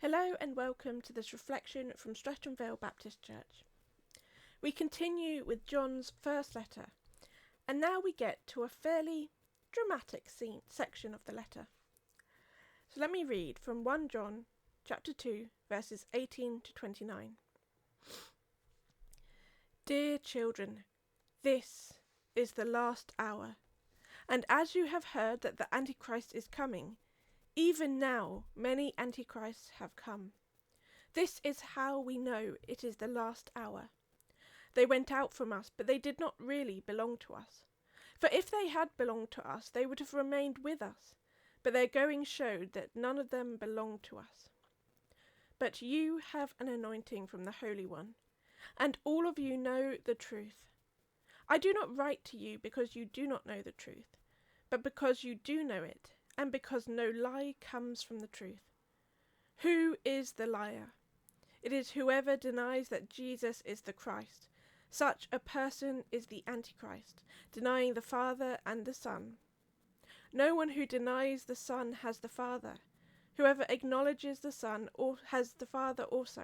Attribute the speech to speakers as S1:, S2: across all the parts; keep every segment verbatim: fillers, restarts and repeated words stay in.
S1: Hello and welcome to this reflection from Streatham Vale Baptist Church. We continue with John's first letter, and now we get to a fairly dramatic scene, section of the letter. So let me read from First John chapter two, verses eighteen to twenty-nine. Dear children, this is the last hour, and as you have heard that the Antichrist is coming, even now many antichrists have come. This is how we know it is the last hour. They went out from us, but they did not really belong to us. For if they had belonged to us, they would have remained with us. But their going showed that none of them belonged to us. But you have an anointing from the Holy One, and all of you know the truth. I do not write to you because you do not know the truth, but because you do know it, and because no lie comes from the truth. Who is the liar? It is whoever denies that Jesus is the Christ. Such a person is the Antichrist, denying the Father and the Son. No one who denies the Son has the Father. Whoever acknowledges the Son has the Father also.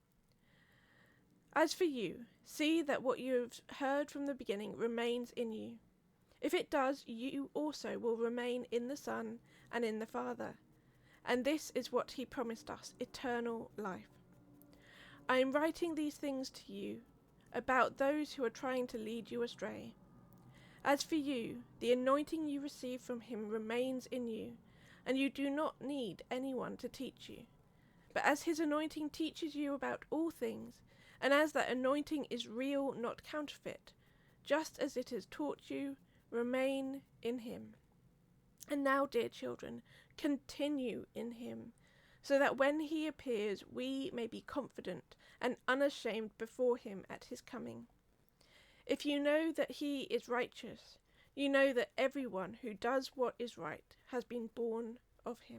S1: As for you, see that what you have heard from the beginning remains in you. If it does, you also will remain in the Son and in the Father. And this is what he promised us, eternal life. I am writing these things to you about those who are trying to lead you astray. As for you, the anointing you receive from him remains in you, and you do not need anyone to teach you. But as his anointing teaches you about all things, and as that anointing is real, not counterfeit, just as it has taught you, remain in him. And now, dear children, continue in him, so that when he appears we may be confident and unashamed before him at his coming. If you know that he is righteous, you know that everyone who does what is right has been born of him.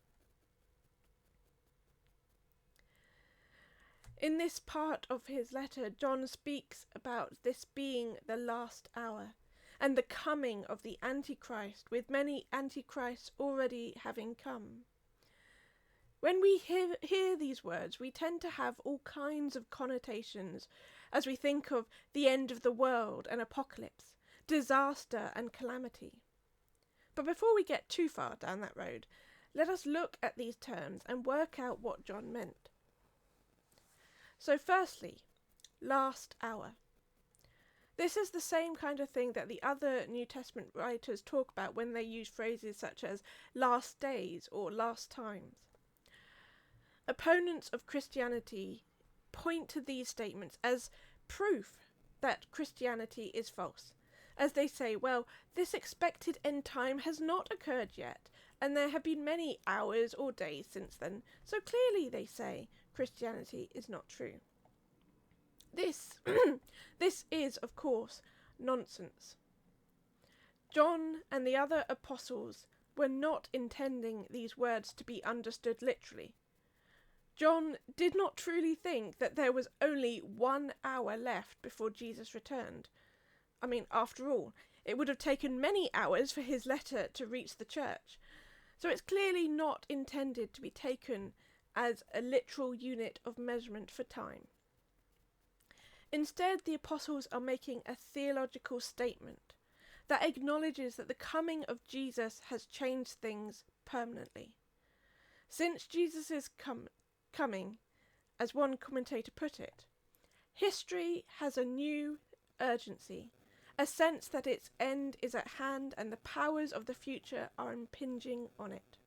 S1: In this part of his letter, John speaks about this being the last hour, and the coming of the Antichrist, with many Antichrists already having come. When we hear, hear these words, we tend to have all kinds of connotations as we think of the end of the world and apocalypse, disaster and calamity. But before we get too far down that road, let us look at these terms and work out what John meant. So firstly, last hour. This is the same kind of thing that the other New Testament writers talk about when they use phrases such as last days or last times. Opponents of Christianity point to these statements as proof that Christianity is false, as they say, well, this expected end time has not occurred yet, and there have been many hours or days since then, so clearly, they say, Christianity is not true. This, this is, of course, nonsense. John and the other apostles were not intending these words to be understood literally. John did not truly think that there was only one hour left before Jesus returned. I mean, after all, it would have taken many hours for his letter to reach the church, so it's clearly not intended to be taken as a literal unit of measurement for time. Instead, the apostles are making a theological statement that acknowledges that the coming of Jesus has changed things permanently. Since Jesus' com- coming, as one commentator put it, history has a new urgency, a sense that its end is at hand and the powers of the future are impinging on it.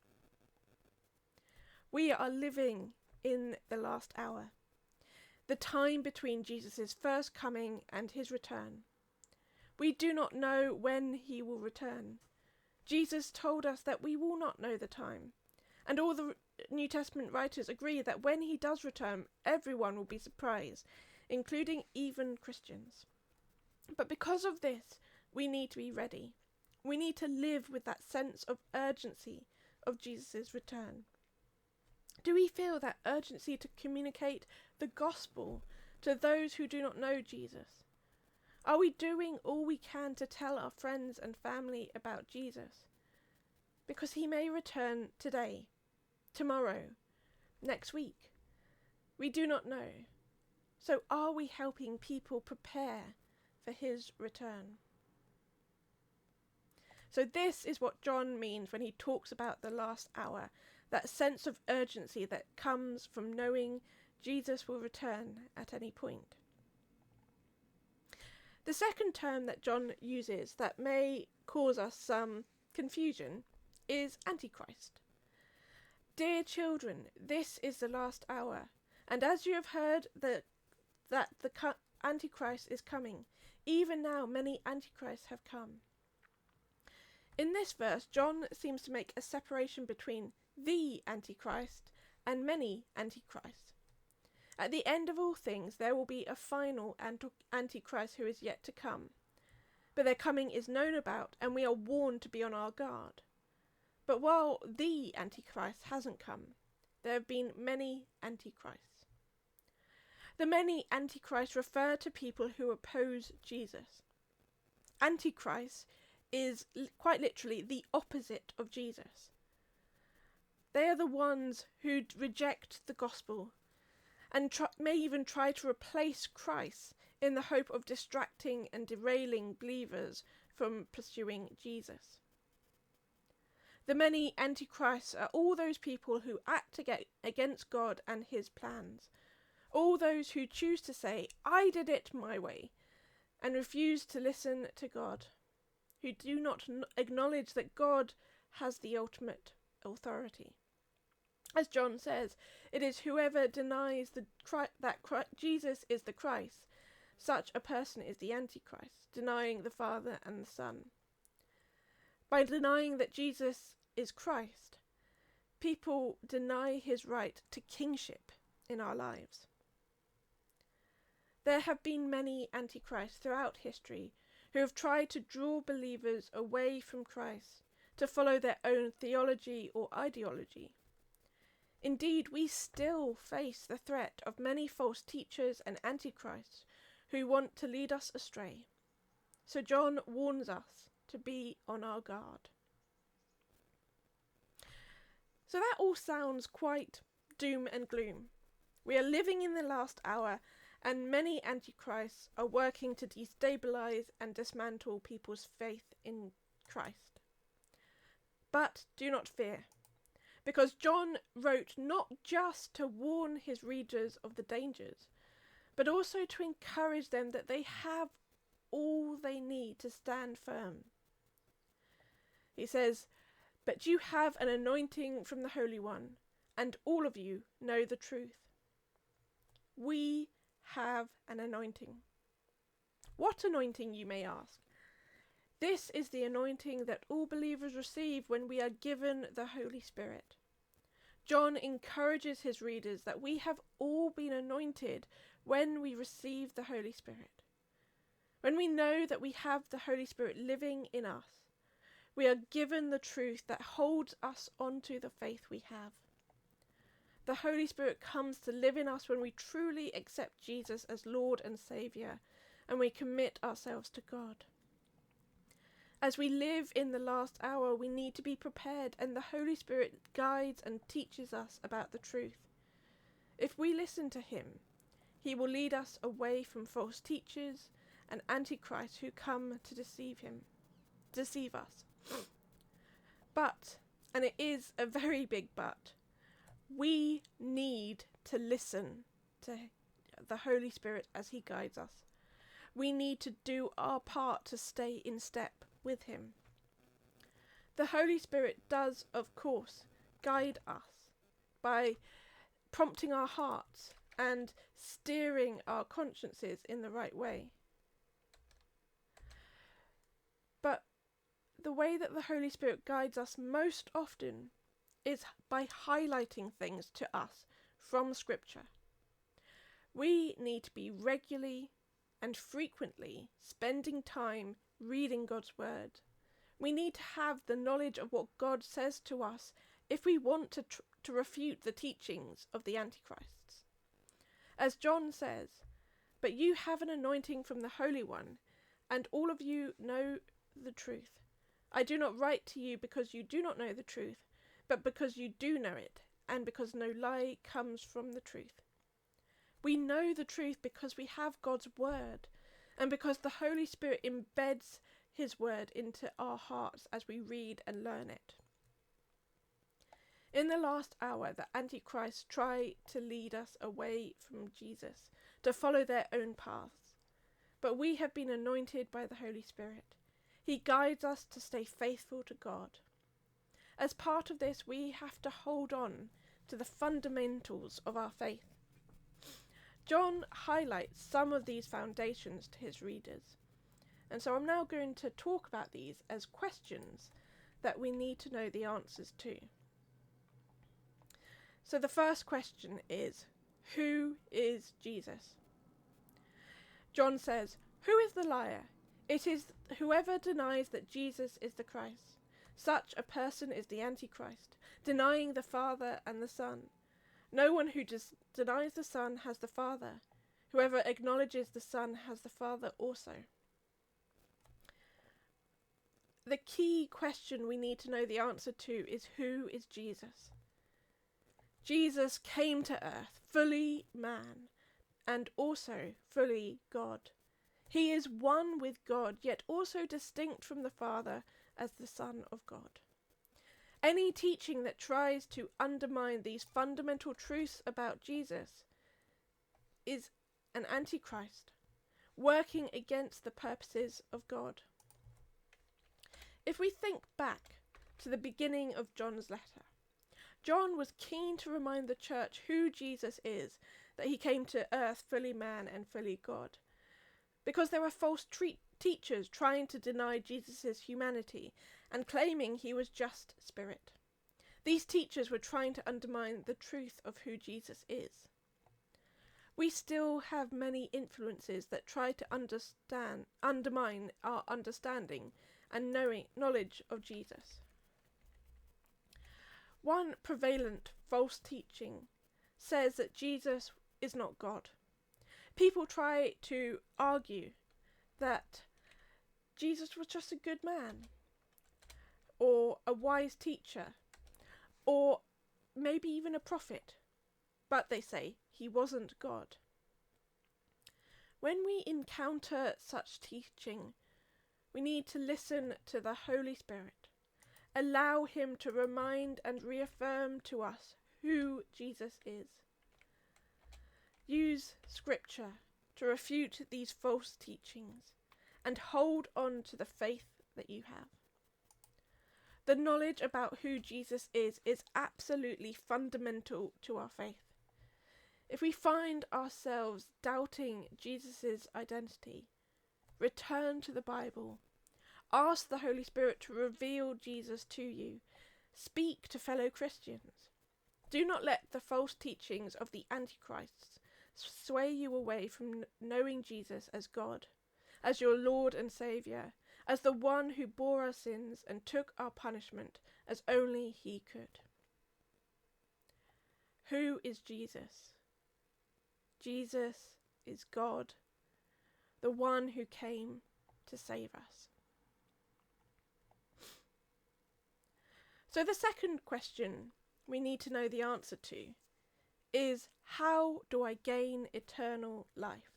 S1: We are living in the last hour, the time between Jesus' first coming and his return. We do not know when he will return. Jesus told us that we will not know the time, and all the New Testament writers agree that when he does return, everyone will be surprised, including even Christians. But because of this, we need to be ready. We need to live with that sense of urgency of Jesus' return. Do we feel that urgency to communicate the gospel to those who do not know Jesus? Are we doing all we can to tell our friends and family about Jesus? Because he may return today, tomorrow, next week? We do not know. So are we helping people prepare for his return? So this is what John means when he talks about the last hour, that sense of urgency that comes from knowing Jesus will return at any point. The second term that John uses that may cause us some confusion is Antichrist. Dear children, this is the last hour, and as you have heard that, that the Antichrist is coming, even now many Antichrists have come. In this verse, John seems to make a separation between the Antichrist and many Antichrists. At the end of all things, there will be a final Antichrist who is yet to come. But their coming is known about, and we are warned to be on our guard. But while the Antichrist hasn't come, there have been many Antichrists. The many Antichrists refer to people who oppose Jesus. Antichrist is quite literally the opposite of Jesus. They are the ones who reject the gospel and try, may even try to replace Christ in the hope of distracting and derailing believers from pursuing Jesus. The many antichrists are all those people who act against God and his plans, all those who choose to say, "I did it my way," and refuse to listen to God, who do not acknowledge that God has the ultimate authority. As John says, it is whoever denies the, that Christ, Jesus is the Christ, such a person is the Antichrist, denying the Father and the Son. By denying that Jesus is Christ, people deny his right to kingship in our lives. There have been many Antichrists throughout history who have tried to draw believers away from Christ to follow their own theology or ideology. Indeed, we still face the threat of many false teachers and antichrists who want to lead us astray. So John warns us to be on our guard. So that all sounds quite doom and gloom. We are living in the last hour, and many antichrists are working to destabilize and dismantle people's faith in Christ. But do not fear, because John wrote not just to warn his readers of the dangers, but also to encourage them that they have all they need to stand firm. He says, "But you have an anointing from the Holy One, and all of you know the truth." We have an anointing. What anointing, you may ask? This is the anointing that all believers receive when we are given the Holy Spirit. John encourages his readers that we have all been anointed when we receive the Holy Spirit. When we know that we have the Holy Spirit living in us, we are given the truth that holds us onto the faith we have. The Holy Spirit comes to live in us when we truly accept Jesus as Lord and Saviour, and we commit ourselves to God. As we live in the last hour, we need to be prepared, and the Holy Spirit guides and teaches us about the truth. If we listen to him, he will lead us away from false teachers and antichrists who come to deceive him, deceive us. But, and it is a very big but, we need to listen to the Holy Spirit as he guides us. We need to do our part to stay in step with him. The Holy Spirit does, of course, guide us by prompting our hearts and steering our consciences in the right way. But the way that the Holy Spirit guides us most often is by highlighting things to us from Scripture. We need to be regularly and frequently spending time reading God's Word. We need to have the knowledge of what God says to us if we want to, tr- to refute the teachings of the Antichrists. As John says, "But you have an anointing from the Holy One, and all of you know the truth. I do not write to you because you do not know the truth, but because you do know it, and because no lie comes from the truth. We know the truth because we have God's word, and because the Holy Spirit embeds his word into our hearts as we read and learn it. In the last hour, the Antichrists try to lead us away from Jesus, to follow their own paths. But we have been anointed by the Holy Spirit. He guides us to stay faithful to God. As part of this, we have to hold on to the fundamentals of our faith. John highlights some of these foundations to his readers. And so I'm now going to talk about these as questions that we need to know the answers to. So the first question is, who is Jesus? John says, who is the liar? It is whoever denies that Jesus is the Christ. Such a person is the Antichrist, denying the Father and the Son. No one who des- denies the Son has the Father. Whoever acknowledges the Son has the Father also. The key question we need to know the answer to is, who is Jesus? Jesus came to earth fully man and also fully God. He is one with God, yet also distinct from the Father as the Son of God. Any teaching that tries to undermine these fundamental truths about Jesus is an antichrist, working against the purposes of God. If we think back to the beginning of John's letter, John was keen to remind the church who Jesus is, that he came to earth fully man and fully God, because there were false tre- teachers trying to deny Jesus' humanity and claiming he was just spirit. These teachers were trying to undermine the truth of who Jesus is. We still have many influences that try to understand, undermine our understanding and knowing, knowledge of Jesus. One prevalent false teaching says that Jesus is not God. People try to argue that Jesus was just a good man, or a wise teacher, or maybe even a prophet, but they say he wasn't God. When we encounter such teaching, we need to listen to the Holy Spirit. Allow him to remind and reaffirm to us who Jesus is. Use scripture to refute these false teachings and hold on to the faith that you have. The knowledge about who Jesus is is absolutely fundamental to our faith. If we find ourselves doubting Jesus' identity, return to the Bible. Ask the Holy Spirit to reveal Jesus to you. Speak to fellow Christians. Do not let the false teachings of the Antichrists sway you away from knowing Jesus as God, as your Lord and Saviour, as the one who bore our sins and took our punishment as only he could. Who is Jesus? Jesus is God, the one who came to save us. So the second question we need to know the answer to is, how do I gain eternal life?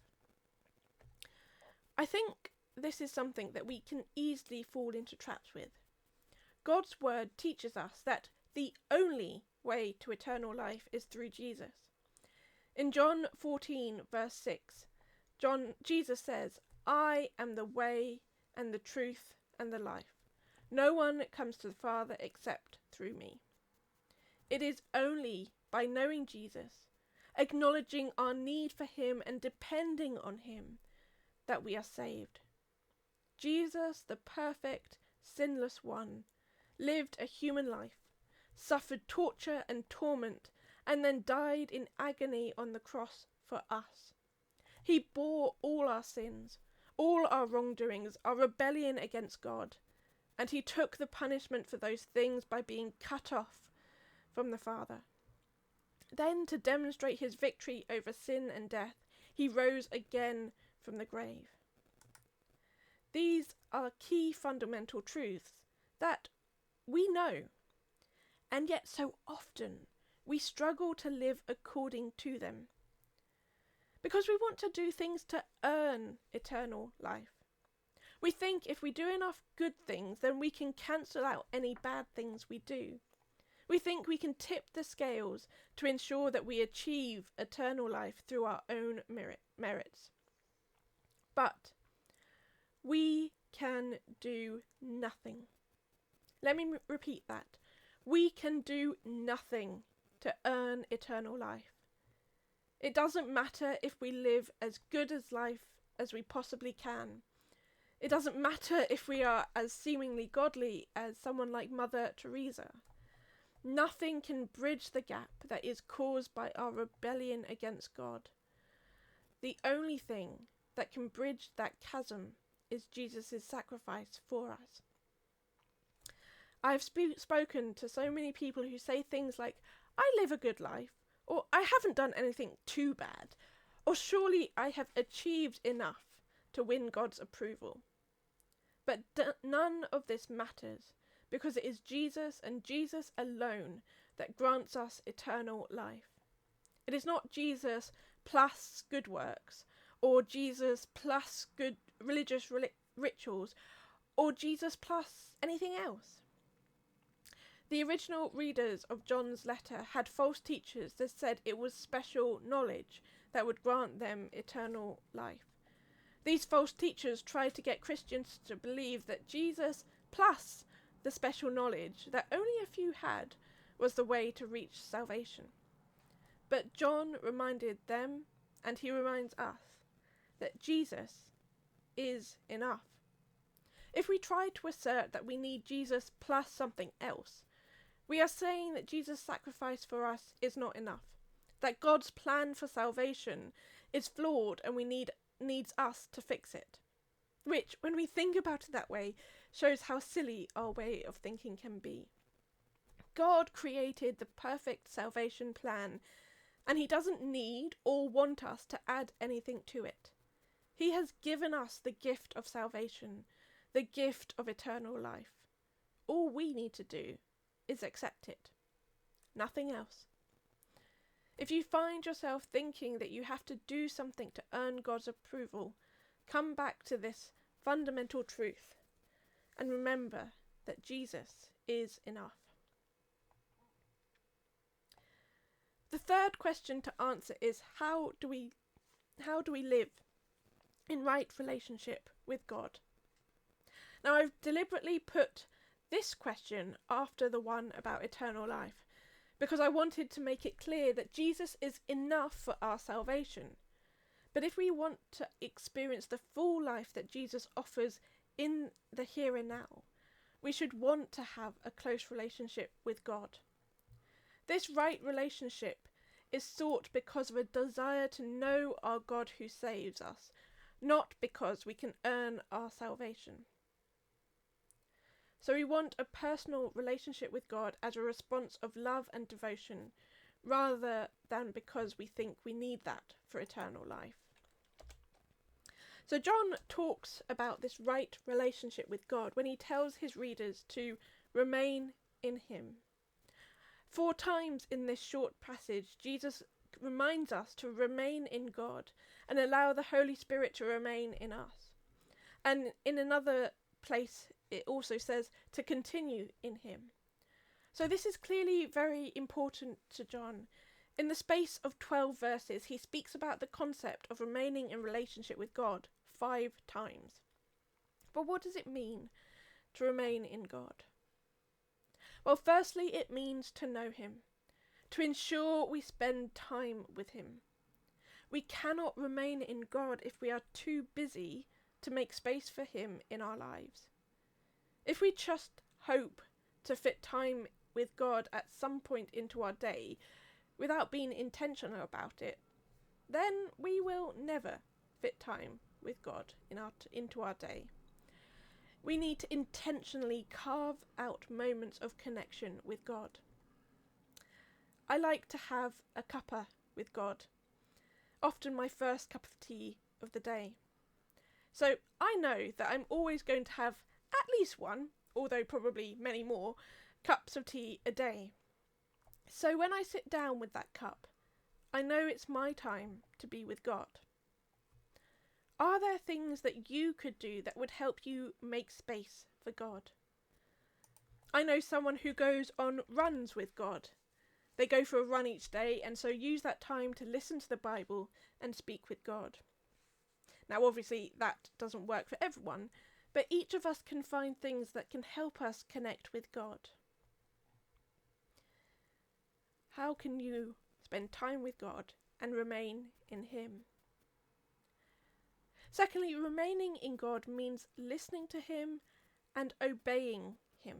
S1: I think this is something that we can easily fall into traps with. God's word teaches us that the only way to eternal life is through Jesus. In John fourteen verse six, John Jesus says, I am the way and the truth and the life. No one comes to the Father except through me. It is only by knowing Jesus, acknowledging our need for him and depending on him, that we are saved. Jesus, the perfect, sinless one, lived a human life, suffered torture and torment, and then died in agony on the cross for us. He bore all our sins, all our wrongdoings, our rebellion against God, and he took the punishment for those things by being cut off from the Father. Then, to demonstrate his victory over sin and death, he rose again from the grave. These are key fundamental truths that we know, and yet so often we struggle to live according to them. Because we want to do things to earn eternal life. We think if we do enough good things, then we can cancel out any bad things we do. We think we can tip the scales to ensure that we achieve eternal life through our own merit, merits. But we can do nothing. Let me m- repeat that. We can do nothing to earn eternal life. It doesn't matter if we live as good as life as we possibly can. It doesn't matter if we are as seemingly godly as someone like Mother Teresa. Nothing can bridge the gap that is caused by our rebellion against God. The only thing that can bridge that chasm is Jesus' sacrifice for us. I've sp- spoken to so many people who say things like, I live a good life, or I haven't done anything too bad, or surely I have achieved enough to win God's approval. But d- none of this matters, because it is Jesus and Jesus alone that grants us eternal life. It is not Jesus plus good works, or Jesus plus good religious ri- rituals, or Jesus plus anything else. The original readers of John's letter had false teachers that said it was special knowledge that would grant them eternal life. These false teachers tried to get Christians to believe that Jesus plus the special knowledge that only a few had was the way to reach salvation. But John reminded them, and he reminds us, that Jesus is enough. If we try to assert that we need Jesus plus something else, we are saying that Jesus' sacrifice for us is not enough, that God's plan for salvation is flawed and we need needs us to fix it. Which, when we think about it that way, shows how silly our way of thinking can be. God created the perfect salvation plan, and he doesn't need or want us to add anything to it. He has given us the gift of salvation, the gift of eternal life. All we need to do is accept it. Nothing else. If you find yourself thinking that you have to do something to earn God's approval, come back to this fundamental truth and remember that Jesus is enough. The third question to answer is how do we how do we live in right relationship with God? Now, I've deliberately put this question after the one about eternal life because I wanted to make it clear that Jesus is enough for our salvation. But if we want to experience the full life that Jesus offers in the here and now, we should want to have a close relationship with God. This right relationship is sought because of a desire to know our God who saves us, not because we can earn our salvation. So we want a personal relationship with God as a response of love and devotion, rather than because we think we need that for eternal life. So John talks about this right relationship with God when he tells his readers to remain in him. Four times in this short passage, Jesus reminds us to remain in God and allow the Holy Spirit to remain in us. And in another place, it also says to continue in him. So this is clearly very important to John. In the space of twelve verses, he speaks about the concept of remaining in relationship with God five times. But what does it mean to remain in God? Well, firstly, it means to know him, to ensure we spend time with him. We cannot remain in God if we are too busy to make space for him in our lives. If we just hope to fit time with God at some point into our day without being intentional about it, then we will never fit time with God in our t- into our day. We need to intentionally carve out moments of connection with God. I like to have a cuppa with God, often my first cup of tea of the day. So I know that I'm always going to have at least one, although probably many more, cups of tea a day. So when I sit down with that cup, I know it's my time to be with God. Are there things that you could do that would help you make space for God? I know someone who goes on runs with God. They go for a run each day and so use that time to listen to the Bible and speak with God. Now obviously that doesn't work for everyone, but each of us can find things that can help us connect with God. How can you spend time with God and remain in Him? Secondly, remaining in God means listening to Him and obeying Him.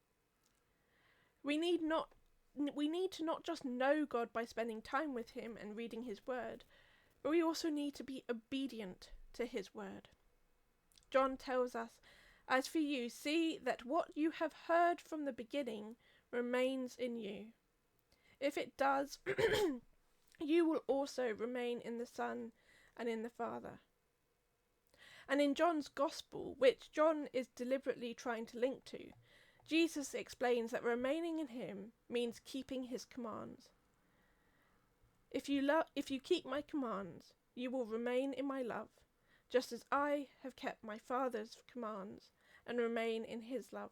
S1: We need not we need to not just know God by spending time with Him and reading His word, but we also need to be obedient to His word. John tells us, "As for you, see that what you have heard from the beginning remains in you. If it does, you will also remain in the Son and in the Father." And in John's Gospel, which John is deliberately trying to link to, Jesus explains that remaining in Him means keeping His commands. If you lo- if you keep my commands, you will remain in my love, just as I have kept my Father's commands and remain in His love.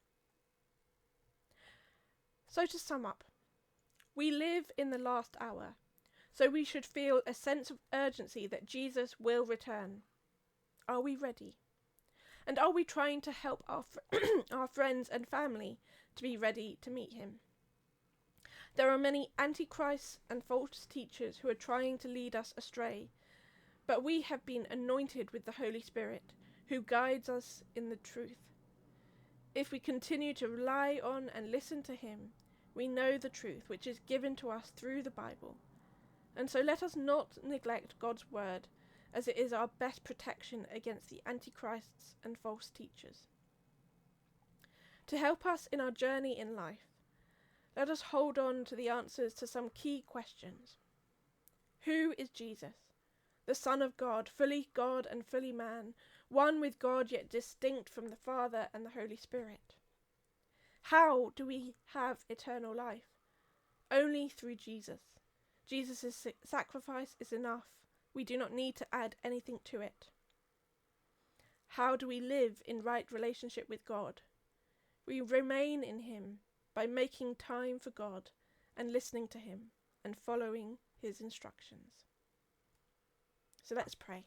S1: So to sum up, we live in the last hour, so we should feel a sense of urgency that Jesus will return. Are we ready? And are we trying to help our fr- our friends and family to be ready to meet Him? There are many antichrists and false teachers who are trying to lead us astray, but we have been anointed with the Holy Spirit, who guides us in the truth. If we continue to rely on and listen to Him, we know the truth which is given to us through the Bible. And so let us not neglect God's word, as it is our best protection against the antichrists and false teachers. To help us in our journey in life, let us hold on to the answers to some key questions. Who is Jesus? The Son of God, fully God and fully man, one with God yet distinct from the Father and the Holy Spirit. How do we have eternal life? Only through Jesus. Jesus' sacrifice is enough. We do not need to add anything to it. How do we live in right relationship with God? We remain in Him by making time for God and listening to Him and following His instructions. So let's pray.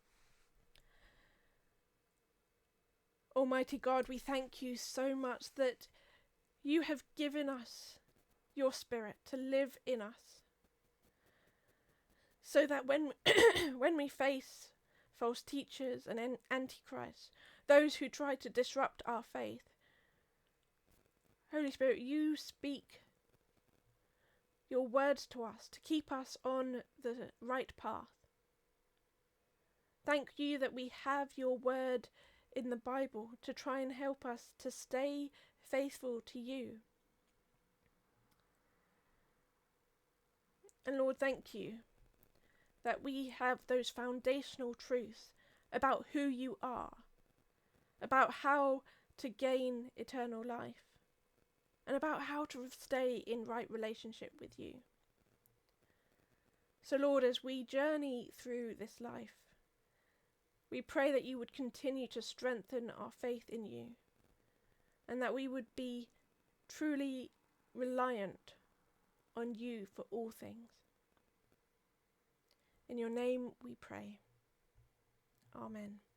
S1: Almighty God, we thank you so much that you have given us your Spirit to live in us, so that when when we face false teachers and antichrists, those who try to disrupt our faith, Holy Spirit, you speak your words to us to keep us on the right path. Thank you that we have your word in the Bible to try and help us to stay faithful to you. And Lord, thank you that we have those foundational truths about who you are, about how to gain eternal life, and about how to stay in right relationship with you. So Lord, as we journey through this life, we pray that you would continue to strengthen our faith in you, and that we would be truly reliant on you for all things. In your name we pray. Amen.